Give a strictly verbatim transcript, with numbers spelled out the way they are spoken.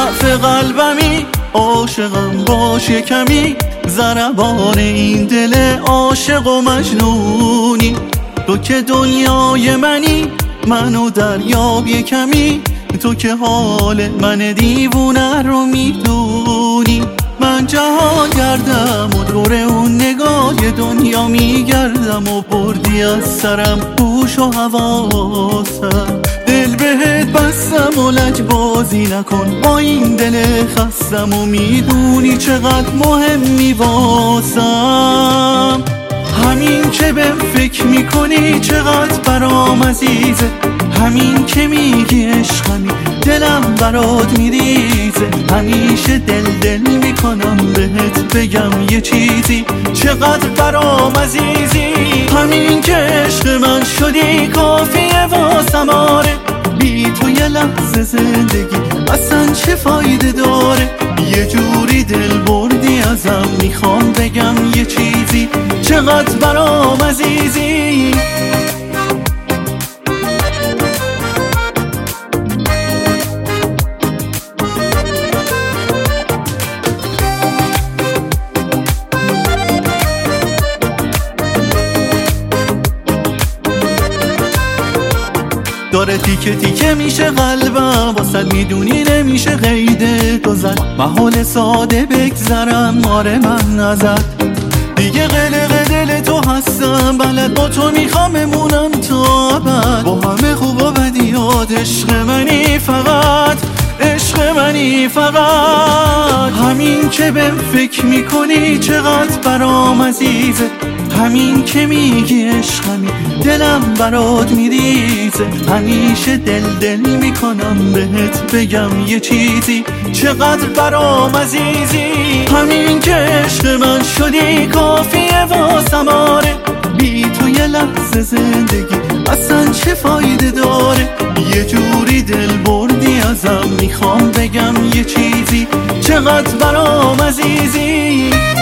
ضعف قلبمی، عاشقم باش کمی، ضربان این دل عاشق و مجنونی. تو که دنیای منی، منو دریاب کمی، تو که حال من دیوونه رو میدونی. من جهان گردم و دور اون نگاه دنیا میگردم و بردی از سرم هوش و حواسم. دل بهت بستم و لجبازی نکن با این دل خستم و میدونی چقدر مهمی واسم. همین که بهم فکر میکنی چقدر برام عزیزه، همین که میگی عشقمی دلم برات میریزه. همیشه دل دل میکنم بهت بگم یه چیزی چقدر برام عزیزی. همین که عشق من شدی کافیه واسم آره، بی تو یه لحظه زندگی اصلا چه فایده داره. یه جوری دل بردی ازم، میخوام بگم یه چیزی چقدر برام عزیزی. داره تیکه تیکه میشه قلبم واسد، میدونی نمیشه قیده تو زد. محال ساده بگذرم آره من ازت، دیگه قلق دل تو هستم بلد با تو میخوام بمونم تا ابد. با همه خوب و بدیات عشق منی فقط، عشق منی فقط. همین که بهم فکر میکنی چقدر برام عزیزه، همین که میگی عشقمی دلم برات میریزه. همیشه دل دل میکنم بهت بگم یه چیزی چقدر برام عزیزی. همین که عشق من شدی کافیه واسم آره، بی تو یه لحظه زندگی اصلا چه فایده داره. یه جوری دل بردی ازم، میخوام بگم یه چیزی چقدر برام عزیزی.